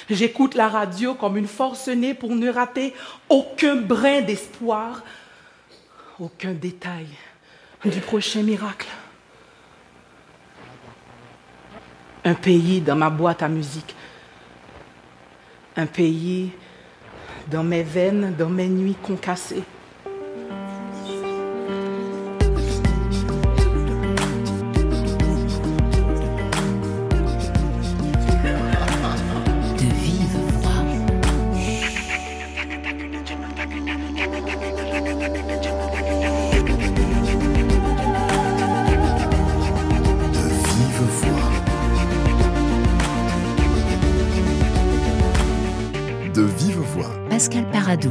J'écoute la radio comme une forcenée pour ne rater aucun brin d'espoir, aucun détail du prochain miracle. Un pays dans ma boîte à musique. Un pays dans mes veines, dans mes nuits concassées. Pascal Paradou.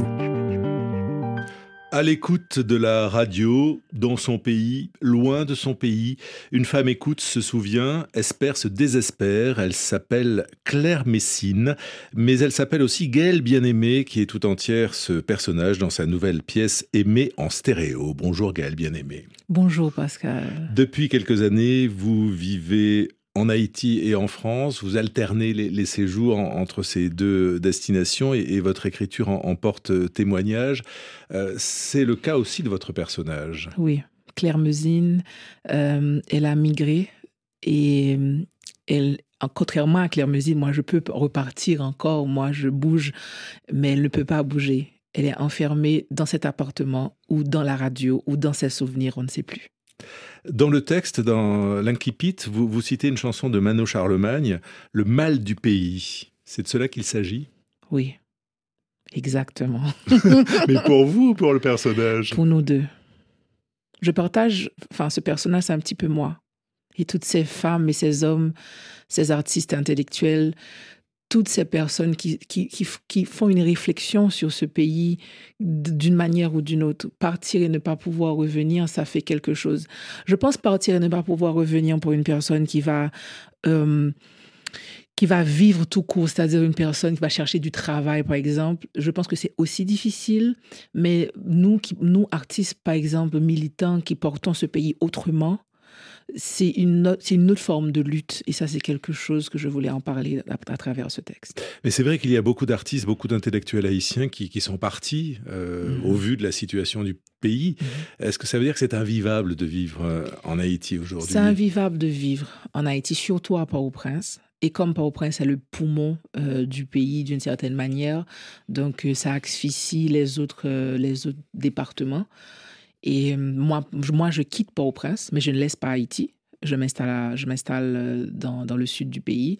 À l'écoute de la radio, dans son pays, loin de son pays, une femme écoute, se souvient, espère, se désespère. Elle s'appelle Claire Messine, mais elle s'appelle aussi Gaëlle Bien-Aimé, qui est tout entière ce personnage dans sa nouvelle pièce Aimée en stéréo. Bonjour Gaëlle Bien-Aimé. Bonjour Pascal. Depuis quelques années, vous vivez en Haïti et en France, vous alternez les séjours entre ces deux destinations et votre écriture en porte témoignage. C'est le cas aussi de votre personnage. Oui, Claire Messine, elle a migré et elle, contrairement à Claire Messine, moi je peux repartir encore, moi je bouge, mais elle ne peut pas bouger. Elle est enfermée dans cet appartement ou dans la radio ou dans ses souvenirs, on ne sait plus. Dans le texte, dans l'Incipit, vous citez une chanson de Mano Charlemagne, « Le mal du pays ». C'est de cela qu'il s'agit ? Oui, exactement. Mais pour vous ou pour le personnage ? Pour nous deux. Je partage, ce personnage, c'est un petit peu moi. Et toutes ces femmes et ces hommes, ces artistes intellectuels, toutes ces personnes qui font une réflexion sur ce pays d'une manière ou d'une autre. Partir et ne pas pouvoir revenir, ça fait quelque chose. Je pense partir et ne pas pouvoir revenir pour une personne qui va vivre tout court, c'est-à-dire une personne qui va chercher du travail, par exemple. Je pense que c'est aussi difficile, mais nous, artistes, par exemple, militants, qui portons ce pays autrement, c'est une autre forme de lutte. Et ça, c'est quelque chose que je voulais en parler à travers ce texte. Mais c'est vrai qu'il y a beaucoup d'artistes, beaucoup d'intellectuels haïtiens qui sont partis au vu de la situation du pays. Est-ce que ça veut dire que c'est invivable de vivre en Haïti aujourd'hui ? C'est invivable de vivre en Haïti, surtout à Port-au-Prince. Et comme Port-au-Prince est le poumon du pays d'une certaine manière, donc ça asphyxie les autres départements. Et moi, je quitte Port-au-Prince, mais je ne laisse pas Haïti. Je m'installe dans le sud du pays.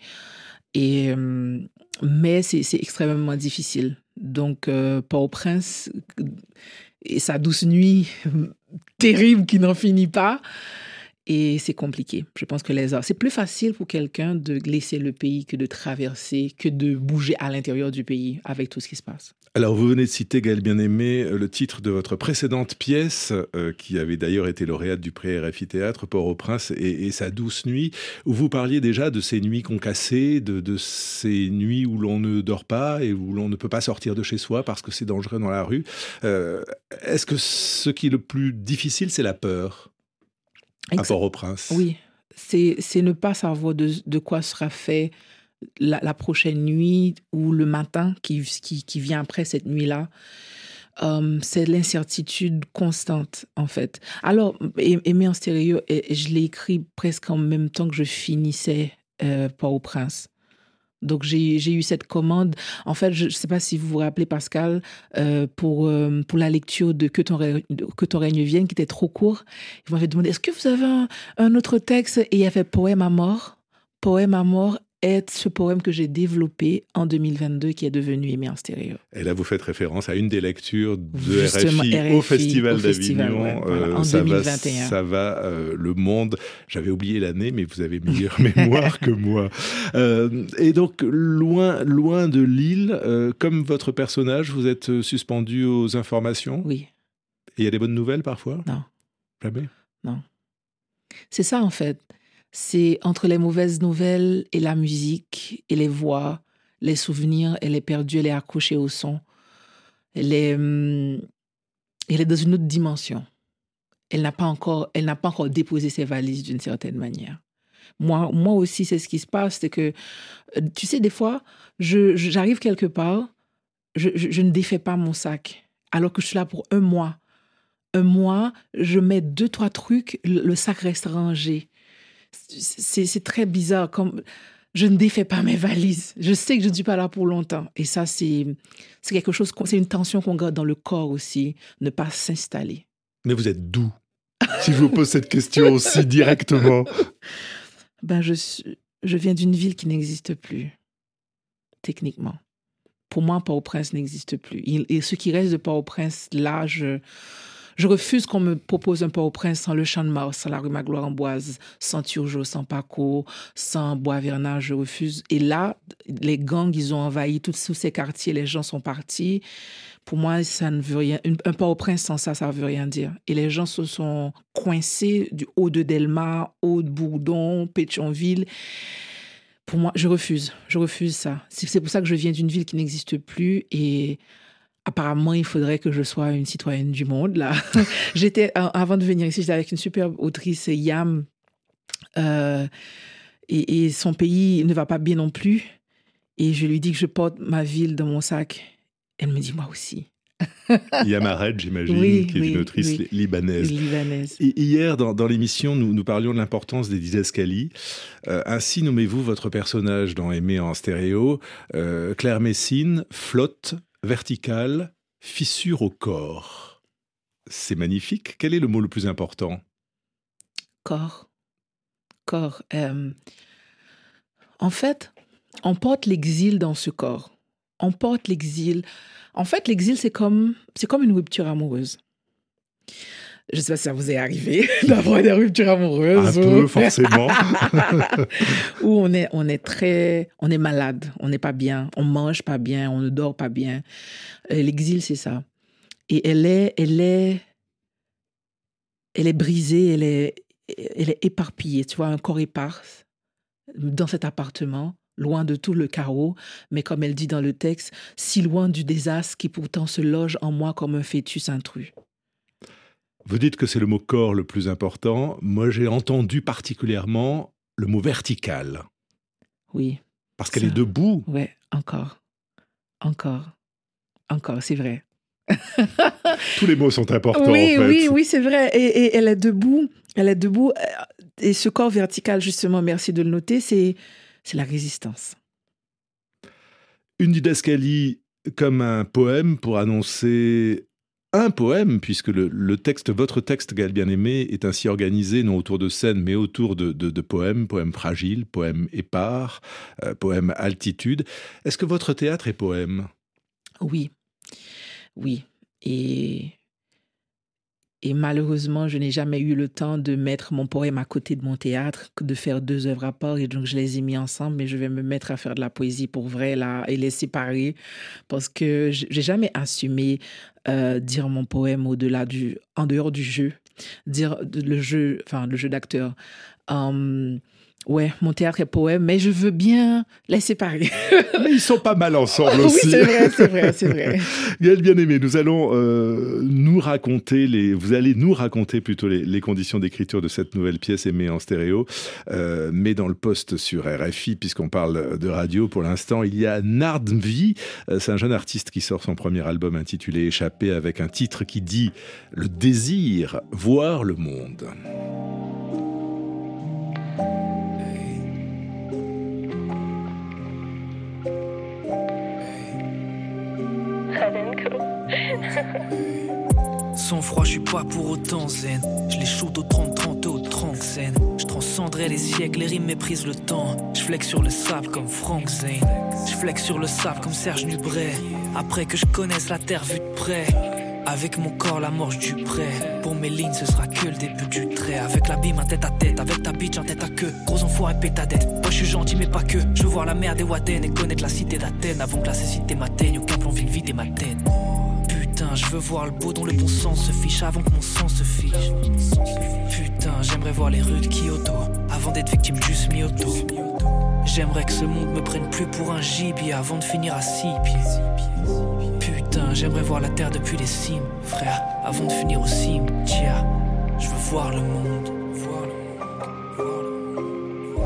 Mais c'est extrêmement difficile. Donc, Port-au-Prince et sa douce nuit terrible qui n'en finit pas. Et c'est compliqué. Je pense que c'est plus facile pour quelqu'un de laisser le pays que de traverser, que de bouger à l'intérieur du pays avec tout ce qui se passe. Alors, vous venez de citer, Gaëlle Bien-Aimé, le titre de votre précédente pièce, qui avait d'ailleurs été lauréate du prix RFI Théâtre, Port-au-Prince et sa douce nuit, où vous parliez déjà de ces nuits concassées, de ces nuits où l'on ne dort pas et où l'on ne peut pas sortir de chez soi parce que c'est dangereux dans la rue. Est-ce que ce qui est le plus difficile, c'est la peur ? À Port-au-Prince. Oui, c'est ne pas savoir de quoi sera fait la prochaine nuit ou le matin qui vient après cette nuit-là. C'est l'incertitude constante, en fait. Alors, Aimée en stéréo, je l'ai écrit presque en même temps que je finissais Port-au-Prince. Donc, j'ai eu cette commande. En fait, je ne sais pas si vous vous rappelez, Pascal, pour la lecture de Que ton règne vienne, qui était trop court. Ils m'avaient demandé, est-ce que vous avez un autre texte ? Et il y avait Poème à mort. Poème à mort est ce poème que j'ai développé en 2022, qui est devenu Aimée en stéréo. Et là, vous faites référence à une des lectures de RFI au Festival d'Avignon. Ouais, voilà, en 2021. Ça va, Le Monde. J'avais oublié l'année, mais vous avez meilleure mémoire que moi. Et donc, loin de l'île, comme votre personnage, vous êtes suspendu aux informations ? Oui. Et il y a des bonnes nouvelles parfois ? Non. Jamais ? Non. C'est ça, en fait. C'est entre les mauvaises nouvelles et la musique et les voix, les souvenirs, elle est perdue, elle est accrochée au son. Elle est dans une autre dimension. Elle n'a pas encore déposé ses valises d'une certaine manière. Moi aussi, c'est ce qui se passe. C'est que, tu sais, des fois, j'arrive quelque part, je ne défais pas mon sac, alors que je suis là pour un mois. Un mois, je mets 2-3 trucs, le sac reste rangé. C'est très bizarre. Comme je ne défais pas mes valises. Je sais que je ne suis pas là pour longtemps. Et ça, c'est quelque chose, c'est une tension qu'on garde dans le corps aussi, ne pas s'installer. Mais vous êtes d'où? Si je vous pose cette question aussi directement. Ben, je viens d'une ville qui n'existe plus, techniquement. Pour moi, Port-au-Prince n'existe plus. Et ce qui reste de Port-au-Prince, là, je refuse qu'on me propose un Port-au-Prince sans le Champ de Mars, sans la rue Magloire-Amboise, sans Turgot, sans Paco, sans Bois-Vernat. Je refuse. Et là, les gangs, ils ont envahi tous ces quartiers. Les gens sont partis. Pour moi, ça ne veut rien. Un Port-au-Prince sans ça, ça ne veut rien dire. Et les gens se sont coincés du haut de Delmar, haut de Bourdon, Pétionville. Pour moi, je refuse. Je refuse ça. C'est pour ça que je viens d'une ville qui n'existe plus. Et apparemment, il faudrait que je sois une citoyenne du monde, là. Avant de venir ici, j'étais avec une superbe autrice, Yam. Et son pays ne va pas bien non plus. Et je lui dis que je porte ma ville dans mon sac. Elle me dit, moi aussi. Yam Ared, j'imagine, qui est une autrice libanaise. Et hier, dans l'émission, nous parlions de l'importance des didascalies. Ainsi nommez-vous votre personnage dans Aimer en stéréo. Claire Messine, flotte, verticale, fissure au corps. C'est magnifique. Quel est le mot le plus important? Corps. En fait, on porte l'exil dans ce corps. On porte l'exil. En fait, l'exil, c'est comme une rupture amoureuse. Je ne sais pas si ça vous est arrivé d'avoir des ruptures amoureuses. Un peu, forcément. Où on est malade, on n'est pas bien, on mange pas bien, on ne dort pas bien. L'exil, c'est ça. Et elle est brisée, elle est éparpillée. Tu vois, un corps épars dans cet appartement, loin de tout le chaos, mais comme elle dit dans le texte, si loin du désastre qui pourtant se loge en moi comme un fœtus intrus. Vous dites que c'est le mot corps le plus important. Moi, j'ai entendu particulièrement le mot vertical. Oui. Parce qu'elle est debout. Oui, encore, c'est vrai. Tous les mots sont importants, en fait. Oui, c'est vrai. Et elle est debout. Et ce corps vertical, justement, merci de le noter, c'est la résistance. Une didascalie comme un poème pour annoncer un poème, puisque votre texte, Gaël Bien-Aimé, est ainsi organisé, non autour de scènes, mais autour de poèmes, poèmes fragiles, poèmes épars, poèmes altitude. Est-ce que votre théâtre est poème? Oui. Et malheureusement, je n'ai jamais eu le temps de mettre mon poème à côté de mon théâtre, de faire 2 œuvres à part. Et donc, je les ai mis ensemble, mais je vais me mettre à faire de la poésie pour vrai, là, et les séparer. Parce que j'ai jamais assumé dire mon poème en dehors du jeu. Dire le jeu d'acteur. Ouais, mon théâtre est poème, mais je veux bien les séparer. Mais ils sont pas mal ensemble aussi. Oui, c'est vrai. Gaël Bien-Aimé, vous allez nous raconter plutôt les conditions d'écriture de cette nouvelle pièce Aimer en stéréo. Mais dans le post sur RFI, puisqu'on parle de radio pour l'instant, il y a Nardvi. C'est un jeune artiste qui sort son premier album intitulé Échappé, avec un titre qui dit « Le désir, voir le monde ». Sans froid, je suis pas pour autant zen. Je les shoot au 30-30 et au Tranxen. Je transcenderai les siècles, les rimes méprisent le temps. Je flex sur le sable comme Frank Zane. Je flex sur le sable comme Serge Nubret. Après que je connaisse la terre vue de près. Avec mon corps, la morche du prêt. Pour mes lignes, ce sera que le début du trait. Avec la bime, un tête à tête. Avec ta bitch, un tête à queue. Gros enfoiré, pétadette. Moi, je suis gentil, mais pas que. Je veux voir la mer des Waden et connaître la cité d'Athènes. Avant que la cécité m'atteigne, aucun plan ville vide et m'atteigne. Putain, je veux voir le beau dont le bon sens se fiche avant que mon sang se fiche. Putain, j'aimerais voir les rues de Kyoto avant d'être victime du smioto. J'aimerais que ce monde me prenne plus pour un gibier avant de finir à 6 pieds. Putain, j'aimerais voir la terre depuis les cimes, frère, avant de finir au cimetière. Je veux voir le monde.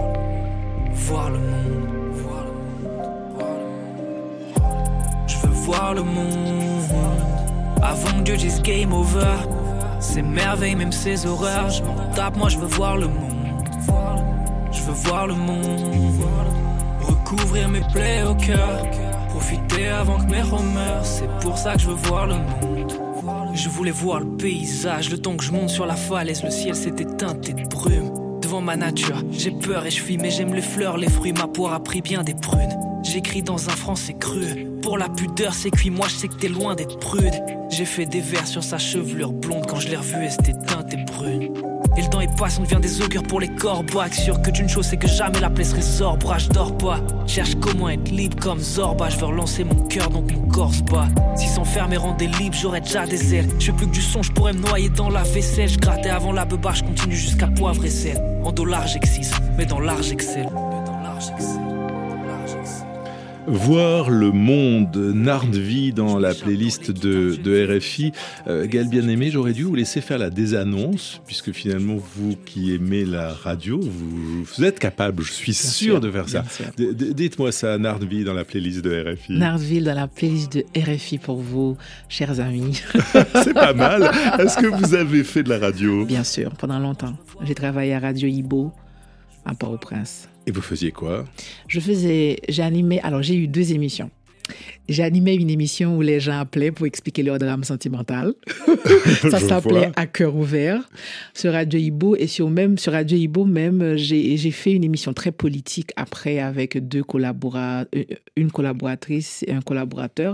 voir le monde, voir le monde, voir le monde. Je veux voir le monde avant que Dieu dise game over. Ses merveilles, même ses horreurs, je m'en tape, moi je veux voir le monde. Je veux voir le monde, recouvrir mes plaies au cœur, profiter avant que mes rôles meurent. C'est pour ça que je veux voir le monde. Je voulais voir le paysage, le temps que je monte sur la falaise, le ciel s'était teinté de brume. Devant ma nature, j'ai peur et je fuis, mais j'aime les fleurs, les fruits, ma poire a pris bien des prunes. J'écris dans un français cru, pour la pudeur c'est cuit, moi je sais que t'es loin d'être prude. J'ai fait des vers sur sa chevelure blonde, quand je l'ai revue elle s'était teintée brune. Et le temps il passe, on devient des augures pour les corbeaux. Sûr que d'une chose c'est que jamais la plaie se résorbera. Je dors pas, cherche comment être libre comme Zorba. Je veux relancer mon cœur donc mon corps se bat. Si s'enfermer rendait libre j'aurais déjà des ailes. Je veux plus que du son, je pourrais me noyer dans la vaisselle. Je grattais avant la beuba, je continue jusqu'à poivre et sel. En dollars j'existe, mais dans l'art j'excelle. Voir le monde, Nardvi dans la playlist de RFI. Gaël Bien-Aimé, j'aurais dû vous laisser faire la désannonce, puisque finalement, vous qui aimez la radio, vous êtes capable, je suis sûr de faire ça. Dites-moi ça, Nardvi dans la playlist de RFI. Nardvi dans la playlist de RFI pour vous, chers amis. C'est pas mal. Est-ce que vous avez fait de la radio? Bien sûr, pendant longtemps. J'ai travaillé à Radio Ibo, à Port-au-Prince. Et vous faisiez quoi? J'ai animé, alors j'ai eu 2 émissions. J'ai animé une émission où les gens appelaient pour expliquer leur drame sentimental. Ça s'appelait À cœur ouvert sur Radio Ibo. Et sur Radio Ibo même, j'ai fait une émission très politique après avec une collaboratrice et un collaborateur,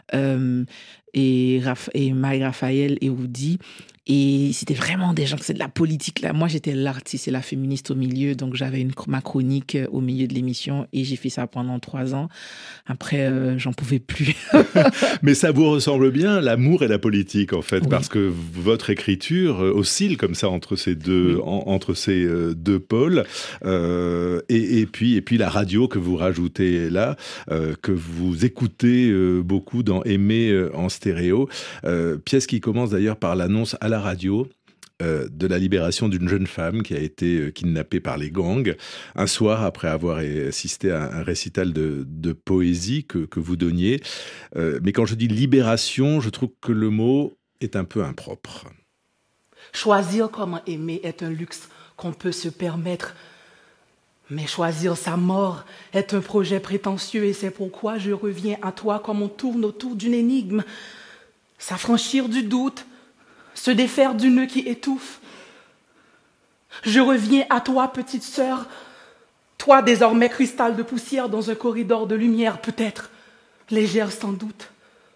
et Marie-Raphaël et Oudi. Et c'était vraiment des gens, c'est de la politique. Là. Moi, j'étais l'artiste et la féministe au milieu, donc j'avais ma chronique au milieu de l'émission et j'ai fait ça pendant 3 ans. Après, j'en pouvais plus. Mais ça vous ressemble bien, l'amour et la politique, en fait, oui. Parce que votre écriture oscille comme ça entre ces deux, oui. Entre ces deux pôles. Et puis la radio que vous rajoutez là, que vous écoutez beaucoup dans Aimer en stéréo. Pièce qui commence d'ailleurs par l'annonce à la radio de la libération d'une jeune femme qui a été kidnappée par les gangs un soir après avoir assisté à un récital de poésie que vous donniez. Mais quand je dis libération, je trouve que le mot est un peu impropre. Choisir comment aimer est un luxe qu'on peut se permettre. Mais choisir sa mort est un projet prétentieux et c'est pourquoi je reviens à toi comme on tourne autour d'une énigme. S'affranchir du doute, se défaire du nœud qui étouffe. Je reviens à toi, petite sœur, toi désormais cristal de poussière dans un corridor de lumière, peut-être légère sans doute.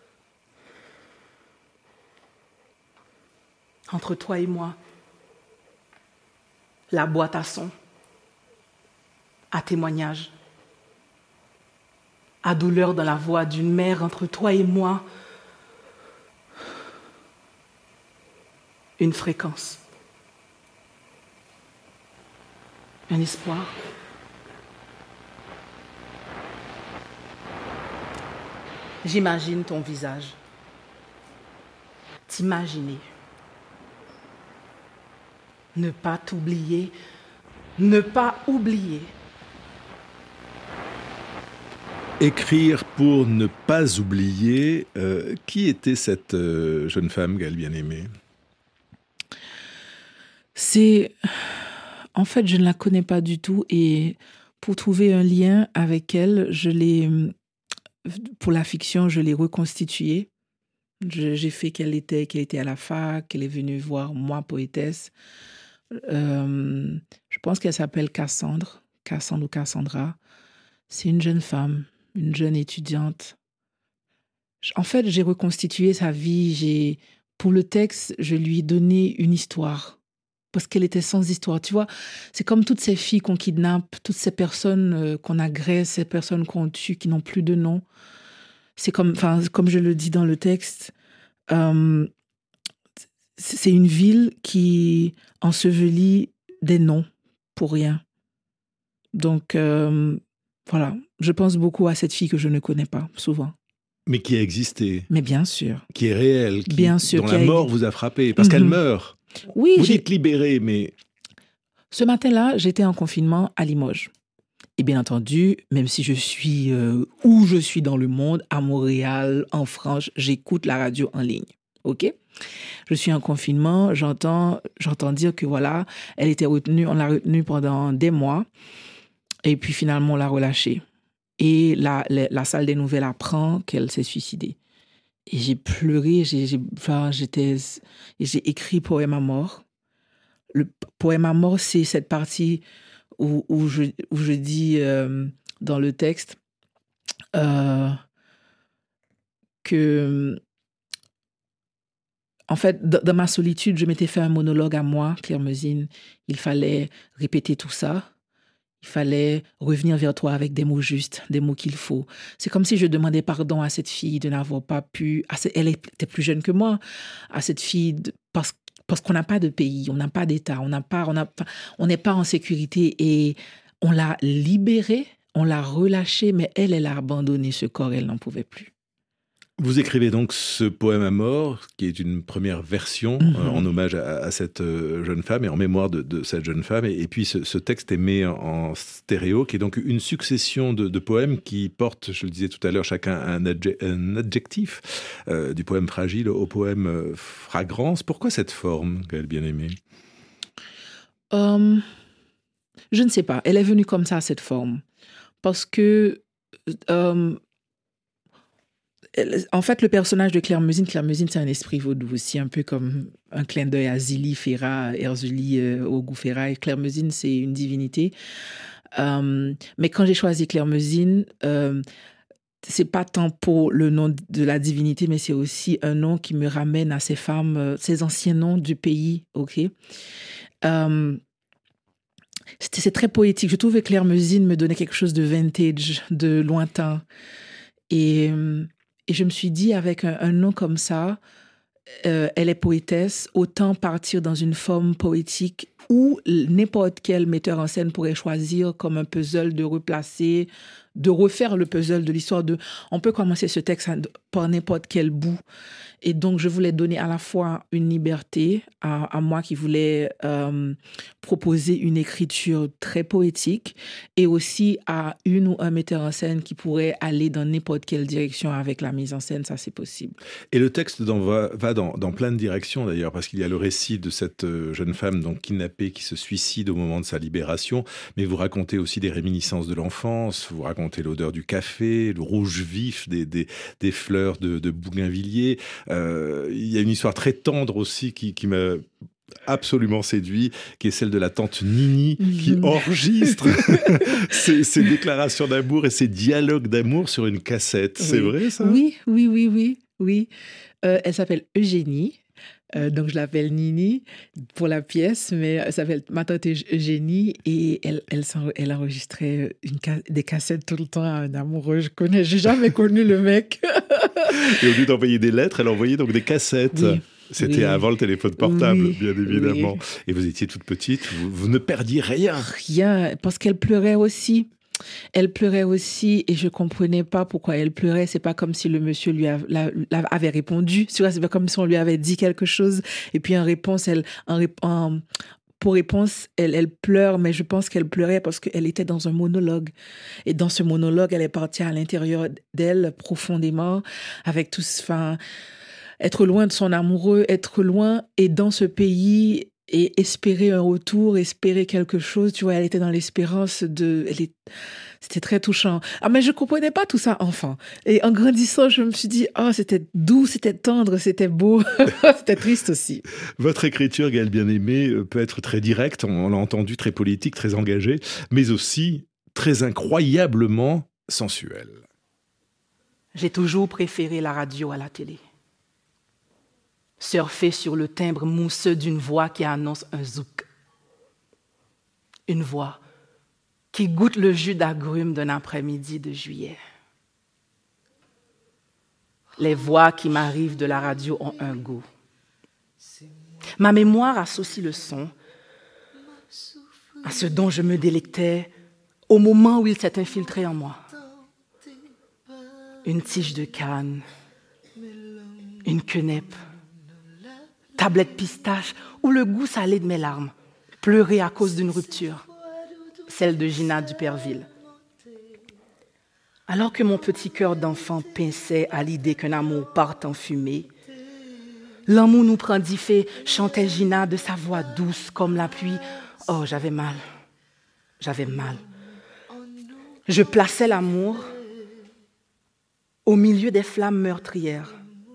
Entre toi et moi, la boîte à son, à témoignage, à douleur dans la voix d'une mère entre toi et moi, une fréquence, un espoir. J'imagine ton visage, t'imaginer, ne pas t'oublier, ne pas oublier. Écrire pour ne pas oublier. Qui était cette jeune femme, Gaël Bien-Aimé? En fait, je ne la connais pas du tout et pour trouver un lien avec elle, pour la fiction, je l'ai reconstituée. J'ai fait qu'elle était à la fac, qu'elle est venue voir moi, poétesse. Je pense qu'elle s'appelle Cassandre ou Cassandra. C'est une jeune femme, une jeune étudiante. En fait, j'ai reconstitué sa vie. Pour le texte, je lui ai donné une histoire. Parce qu'elle était sans histoire. Tu vois, c'est comme toutes ces filles qu'on kidnappe, toutes ces personnes qu'on agresse, ces personnes qu'on tue, qui n'ont plus de nom. C'est comme je le dis dans le texte, c'est une ville qui ensevelit des noms pour rien. Donc, voilà, je pense beaucoup à cette fille que je ne connais pas, souvent. Mais qui a existé. Mais bien sûr. Qui est réelle. Bien sûr. Dont la mort vous a frappé, parce qu'elle meurt. Oui. Vous dites libérée, mais... Ce matin-là, j'étais en confinement à Limoges. Et bien entendu, même si je suis où je suis dans le monde, à Montréal, en France, j'écoute la radio en ligne. OK? Je suis en confinement, j'entends dire que voilà, elle était retenue, on l'a retenue pendant des mois, et puis finalement on l'a relâchée. Et la salle des nouvelles apprend qu'elle s'est suicidée. Et j'ai pleuré, j'ai écrit Poème à mort. Le poème à mort, c'est cette partie où je dis dans le texte que, en fait, dans ma solitude, je m'étais fait un monologue à moi, Claire Meusine. Il fallait répéter tout ça. Il fallait revenir vers toi avec des mots justes, des mots qu'il faut. C'est comme si je demandais pardon à cette fille de n'avoir pas pu... Elle était plus jeune que moi. À cette fille, parce qu'on n'a pas de pays, on n'a pas d'État, on n'est pas en sécurité. Et on l'a libérée, on l'a relâchée, mais elle a abandonné ce corps, elle n'en pouvait plus. Vous écrivez donc ce poème à mort, qui est une première version en hommage à cette jeune femme et en mémoire de cette jeune femme. Et puis ce texte est mis en stéréo, qui est donc une succession de poèmes qui portent, je le disais tout à l'heure, chacun un adjectif, du poème fragile au poème fragrance. Pourquoi cette forme, Gaëlle Bien-Aimé ? Je ne sais pas. Elle est venue comme ça, cette forme. Parce que... en fait, le personnage de Claire Meusine, c'est un esprit vaudou aussi, un peu comme un clin d'œil à Zili, Ferra, Erzuli, Ogou Ferra. Et Claire Meusine, c'est une divinité. Mais quand j'ai choisi Claire Meusine, c'est pas tant pour le nom de la divinité, mais c'est aussi un nom qui me ramène à ces femmes, ces anciens noms du pays, ok? C'est très poétique. Je trouve que Claire Meusine me donnait quelque chose de vintage, de lointain. Et je me suis dit, avec un nom comme ça, elle est poétesse, autant partir dans une forme poétique où n'importe quel metteur en scène pourrait choisir comme un puzzle de replacer, de refaire le puzzle de l'histoire. On peut commencer ce texte par n'importe quel bout. Et donc, je voulais donner à la fois une liberté à moi qui voulais proposer une écriture très poétique et aussi à une ou un metteur en scène qui pourrait aller dans n'importe quelle direction avec la mise en scène. Ça, c'est possible. Et le texte va dans plein de directions d'ailleurs, parce qu'il y a le récit de cette jeune femme donc kidnappée qui se suicide au moment de sa libération, mais vous racontez aussi des réminiscences de l'enfance, vous racontez l'odeur du café, le rouge vif des fleurs de bougainvillier. Il y a une histoire très tendre aussi qui m'a absolument séduit, qui est celle de la tante Nini, qui enregistre ses déclarations d'amour et ses dialogues d'amour sur une cassette. Oui. C'est vrai, ça ? Oui. Elle s'appelle Eugénie. Donc, je l'appelle Nini pour la pièce, mais elle s'appelle ma tante Eugénie et elle enregistrait des cassettes tout le temps à un amoureux. J'ai jamais connu le mec. Et au lieu d'envoyer des lettres, elle envoyait donc des cassettes. Oui. C'était avant le téléphone portable, bien évidemment. Oui. Et vous étiez toute petite, vous ne perdiez rien. Rien, parce qu'elle pleurait aussi. Elle pleurait aussi et je comprenais pas pourquoi elle pleurait. C'est pas comme si le monsieur lui avait répondu. C'est pas comme si on lui avait dit quelque chose. Et puis en réponse, pour réponse, elle pleure, mais je pense qu'elle pleurait parce qu'elle était dans un monologue. Et dans ce monologue, elle est partie à l'intérieur d'elle profondément avec être loin de son amoureux, être loin et dans ce pays et espérer un retour, espérer quelque chose. Tu vois, elle était dans l'espérance c'était très touchant. Ah, mais je comprenais pas tout ça, enfant. Et en grandissant, je me suis dit, c'était doux, c'était tendre, c'était beau. C'était triste aussi. Votre écriture, Gaëlle Bien-Aimé, peut être très directe, on l'a entendu, très politique, très engagée, mais aussi très incroyablement sensuelle. J'ai toujours préféré la radio à la télé. Surfer sur le timbre mousseux d'une voix qui annonce un zouk. Une voix qui goûte le jus d'agrumes d'un après-midi de juillet. Les voix qui m'arrivent de la radio ont un goût. Ma mémoire associe le son à ce dont je me délectais au moment où il s'est infiltré en moi. Une tige de canne, une quenette, tablette pistache ou le goût salé de mes larmes, pleurer à cause d'une rupture, celle de Gina Duperville. Alors que mon petit cœur d'enfant pinçait à l'idée qu'un amour parte en fumée, l'amour nous prend d'y chantait Gina de sa voix douce comme la pluie. Oh, j'avais mal. Je plaçais l'amour au milieu des flammes meurtrières.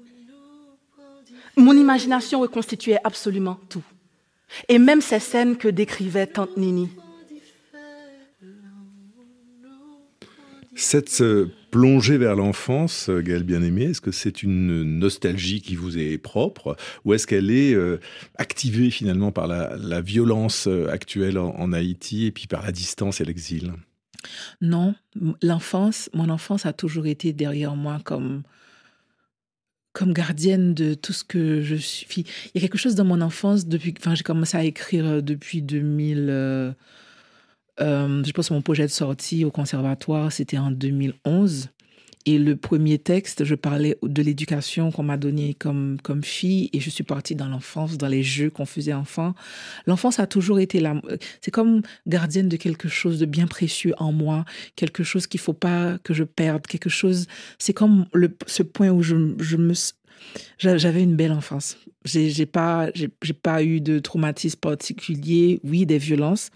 Mon imagination reconstituait absolument tout. Et même ces scènes que décrivait tante Nini. Cette plongée vers l'enfance, Gaëlle Bien-Aimé, est-ce que c'est une nostalgie qui vous est propre ou est-ce qu'elle est activée finalement par la violence actuelle en Haïti et puis par la distance et l'exil? Non, mon enfance a toujours été derrière moi comme gardienne de tout ce que je suis. Il y a quelque chose dans mon enfance j'ai commencé à écrire depuis 2000. Je pense que mon projet de sortie au conservatoire, c'était en 2011. Et le premier texte, je parlais de l'éducation qu'on m'a donnée comme fille et je suis partie dans l'enfance, dans les jeux qu'on faisait enfant. L'enfance a toujours été là. C'est comme gardienne de quelque chose de bien précieux en moi, quelque chose qu'il ne faut pas que je perde, quelque chose... C'est comme ce point où j'avais une belle enfance. J'ai pas eu de traumatisme particulier, oui, des violences,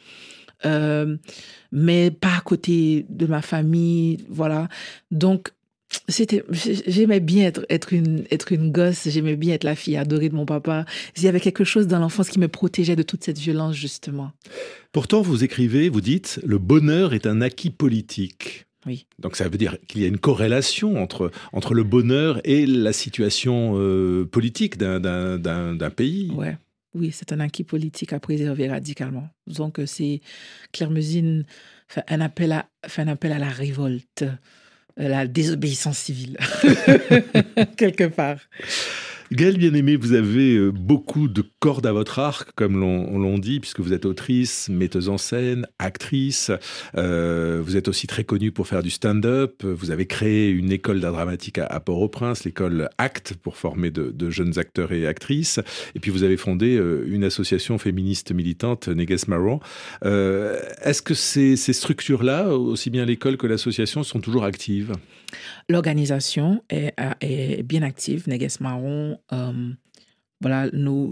mais pas à côté de ma famille, voilà. Donc, j'aimais bien être une gosse, j'aimais bien être la fille adorée de mon papa. Il y avait quelque chose dans l'enfance qui me protégeait de toute cette violence, justement. Pourtant, vous écrivez, vous dites, le bonheur est un acquis politique. Oui. Donc ça veut dire qu'il y a une corrélation entre le bonheur et la situation politique d'un pays. Ouais. Oui, c'est un acquis politique à préserver radicalement. Donc, Claire Meusine fait un appel à la révolte, la désobéissance civile, quelque part. Gaëlle Bien-Aimé, vous avez beaucoup de cordes à votre arc, comme on l'on dit, puisque vous êtes autrice, metteuse en scène, actrice. Vous êtes aussi très connue pour faire du stand-up. Vous avez créé une école d'art dramatique à Port-au-Prince, l'école ACT, pour former de jeunes acteurs et actrices. Et puis vous avez fondé une association féministe militante, Neges Marron. Est-ce que ces structures-là, aussi bien l'école que l'association, sont toujours actives ? L'organisation est bien active, Neges Marron. Voilà,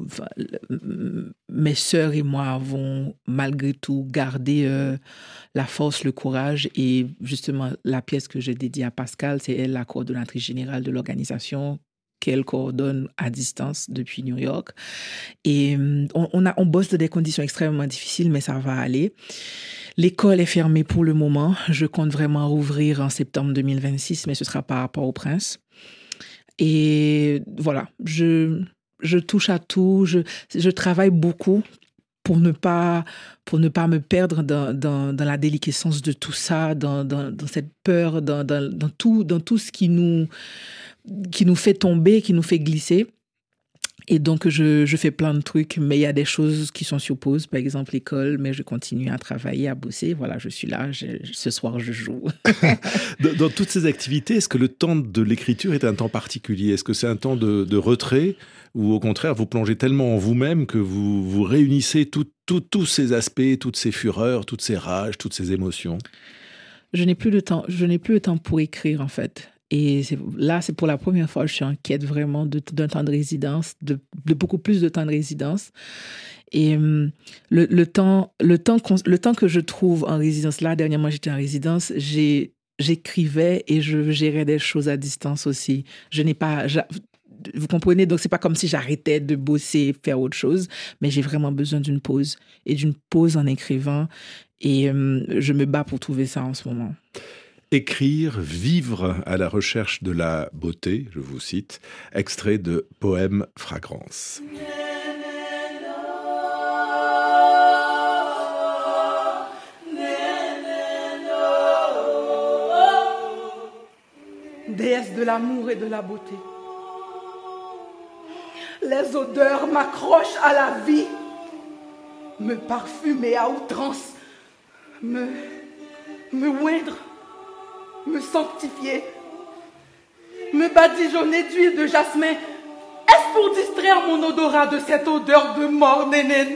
mes sœurs et moi avons malgré tout gardé la force, le courage et justement la pièce que j'ai dédiée à Pascal, c'est elle la coordonnatrice générale de l'organisation qu'elle coordonne à distance depuis New York. Et on bosse dans des conditions extrêmement difficiles, mais ça va aller. L'école est fermée pour le moment. Je compte vraiment rouvrir en septembre 2026, mais ce sera par rapport au Prince. Et voilà, je touche à tout. Je travaille beaucoup pour ne pas me perdre dans la déliquescence de tout ça, dans cette peur, dans tout ce qui nous fait tomber, qui nous fait glisser. Et donc, je fais plein de trucs, mais il y a des choses qui sont sur pause, par exemple l'école, mais je continue à travailler, à bosser. Voilà, je suis là, ce soir, je joue. Dans toutes ces activités, est-ce que le temps de l'écriture est un temps particulier ? Est-ce que c'est un temps de retrait ou au contraire, vous plongez tellement en vous-même que vous réunissez tous ces aspects, toutes ces fureurs, toutes ces rages, toutes ces émotions ? Je n'ai plus le temps pour écrire, en fait. Et c'est pour la première fois que je suis en quête vraiment d'un temps de résidence, de beaucoup plus de temps de résidence. Et le temps que je trouve en résidence, là, dernièrement, j'étais en résidence, j'écrivais et je gérais des choses à distance aussi. Vous comprenez? Donc, c'est pas comme si j'arrêtais de bosser, faire autre chose, mais j'ai vraiment besoin d'une pause et d'une pause en écrivant. Et je me bats pour trouver ça en ce moment. Écrire, vivre à la recherche de la beauté, je vous cite, extrait de Poème Fragrance. Déesse de l'amour et de la beauté, les odeurs m'accrochent à la vie, me parfumer à outrance, me oindre, me sanctifier, me badigeonner d'huile de jasmin. Est-ce pour distraire mon odorat de cette odeur de mort, nénène?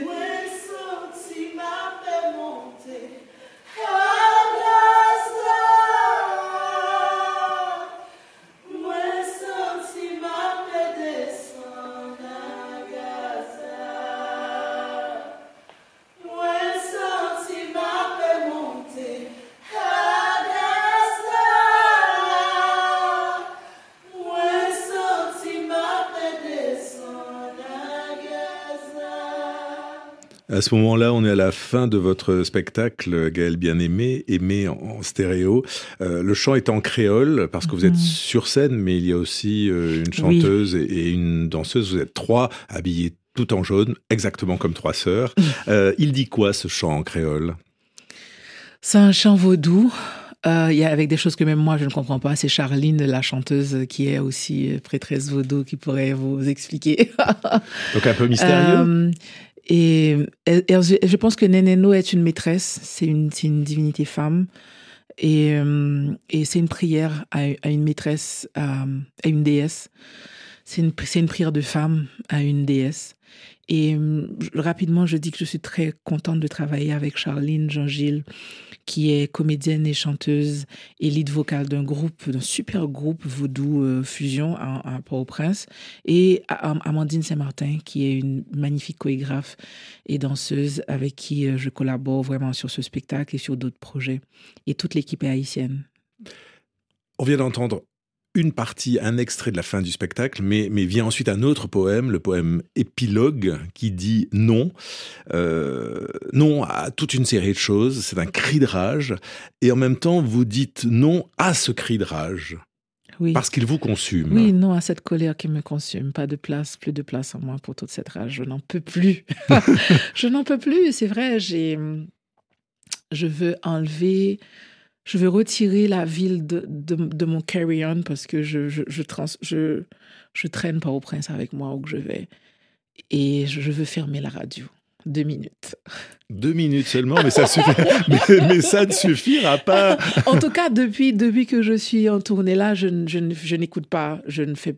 À ce moment-là, on est à la fin de votre spectacle, Gaëlle Bien-Aimé, Aimé en stéréo. Le chant est en créole, parce que vous êtes sur scène, mais il y a aussi une chanteuse et une danseuse. Vous êtes trois, habillées tout en jaune, exactement comme trois sœurs. Il dit quoi, ce chant en créole ? C'est un chant vaudou. Il y a avec des choses que même moi je ne comprends pas. C'est Charline, la chanteuse, qui est aussi prêtresse vaudou, qui pourrait vous expliquer. Donc un peu mystérieux. Et je pense que Nénéno est une maîtresse. C'est une divinité femme. Et c'est une prière à une maîtresse, à une déesse. C'est une prière de femme à une déesse. Et rapidement, je dis que je suis très contente de travailler avec Charline Jean-Gilles, qui est comédienne et chanteuse et lead vocale d'un super groupe vaudou fusion à Port-au-Prince, et Amandine Saint-Martin, qui est une magnifique chorégraphe et danseuse avec qui je collabore vraiment sur ce spectacle et sur d'autres projets. Et toute l'équipe est haïtienne. On vient d'entendre une partie, un extrait de la fin du spectacle, mais vient ensuite un autre poème, le poème Épilogue, qui dit non. Non à toute une série de choses, c'est un cri de rage, et en même temps, vous dites non à ce cri de rage, oui, parce qu'il vous consume. Oui, non à cette colère qui me consume. Plus de place en moi pour toute cette rage. Je n'en peux plus. Je n'en peux plus, c'est vrai. Je veux retirer la ville de mon carry-on, parce que je traîne Port-au-Prince avec moi où que je vais. Et je veux fermer la radio. 2 minutes. 2 minutes seulement, mais ça suffit. mais ça ne suffira pas. En tout cas, depuis que je suis en tournée là, je n'écoute pas, je n'écoute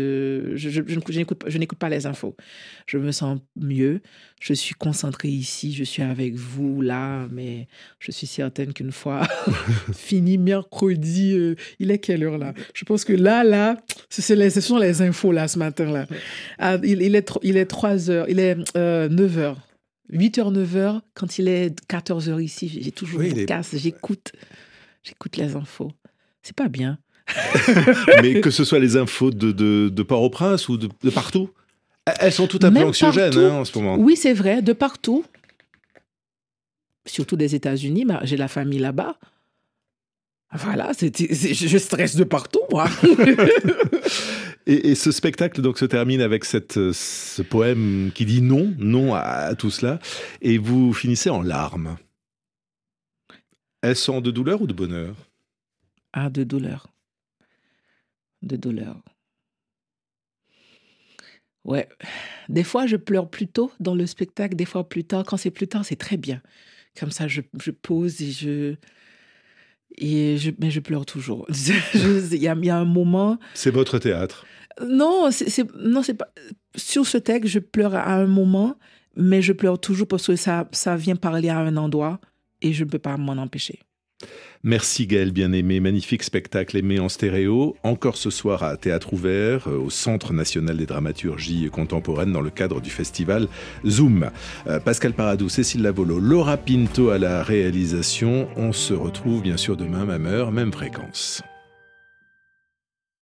pas les infos. Je me sens mieux. Je suis concentrée ici, je suis avec vous là, mais je suis certaine qu'une fois fini mercredi, il est quelle heure là ? Je pense que là, ce sont les infos là ce matin là. Il est 3 heures, il est 9 heures. 8h, 9h, quand il est 14h ici, j'ai toujours une casse, j'écoute les infos. C'est pas bien. Mais que ce soit les infos de Port-au-Prince ou de partout, elles sont toutes un peu anxiogènes en ce moment. Oui, c'est vrai, de partout. Surtout des États-Unis, j'ai la famille là-bas. Voilà, je stresse de partout, moi. Et ce spectacle donc se termine avec ce poème qui dit non à tout cela, et vous finissez en larmes. Elles sont de douleur ou de bonheur ? Ah, de douleur. De douleur. Ouais. Des fois, je pleure plus tôt dans le spectacle, des fois plus tard. Quand c'est plus tard, c'est très bien. Comme ça, je pose mais je pleure toujours. Il y a un moment. C'est votre théâtre. Non, c'est pas. Sur ce texte, je pleure à un moment, mais je pleure toujours parce que ça vient parler à un endroit et je ne peux pas m'en empêcher. Merci Gaëlle Bien-Aimé, magnifique spectacle Aimé en stéréo, encore ce soir à Théâtre Ouvert, au Centre National des Dramaturgies Contemporaines dans le cadre du festival Zoom. Pascal Paradou, Cécile Lavolo, Laura Pinto à la réalisation. On se retrouve bien sûr demain, même heure, même fréquence.